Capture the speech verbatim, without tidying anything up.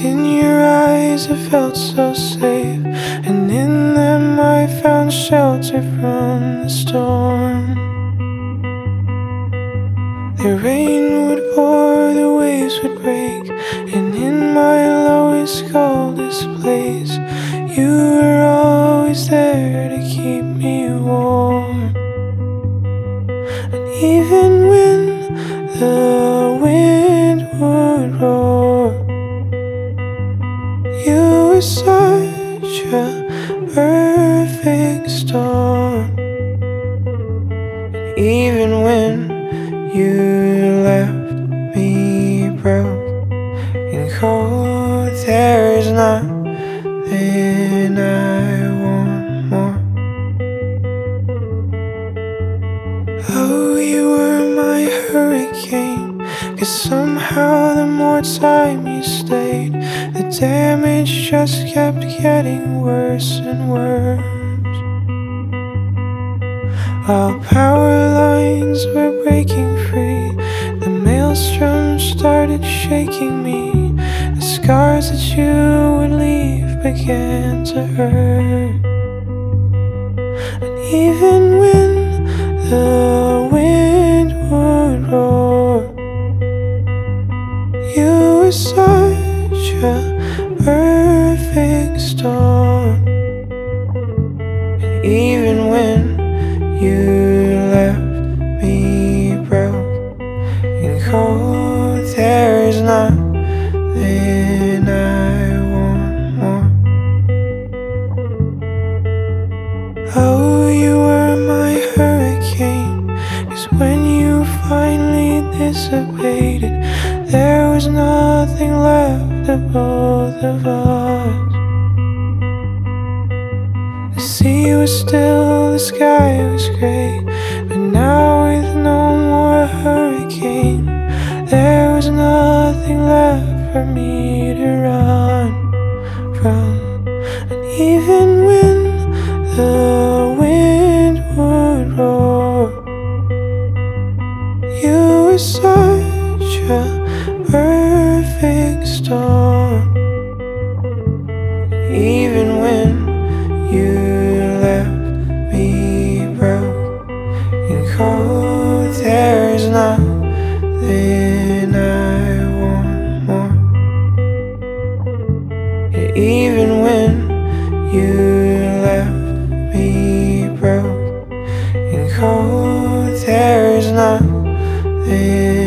In your eyes I felt so safe, and in them I found shelter from the storm. The rain would pour, the waves would break, and in my lowest, coldest place you were always there to keep me warm. And even when the wind would roar, you were such a perfect storm. And even when you left me broke and cold, there is nothing I want more. Oh, you were my hurricane, 'cause somehow the more time you stayed, the damage just kept getting worse and worse. While power lines were breaking free, the maelstrom started shaking me. The scars that you would leave began to hurt. And even when the wind would roar, you were such a perfect storm. And even when you left me broke and cold, there is nothing I want more. Oh, you were my hurricane, 'cause when you finally dissipated, there was nothing left of both of us. The sea was still, the sky was gray, but now with no more hurricane, there was nothing left for me to run from. And even when the wind would roar, you were such a perfect storm. And even when you left me broke and cold, there is nothing I want more. And even when you left me broke and cold, there is nothing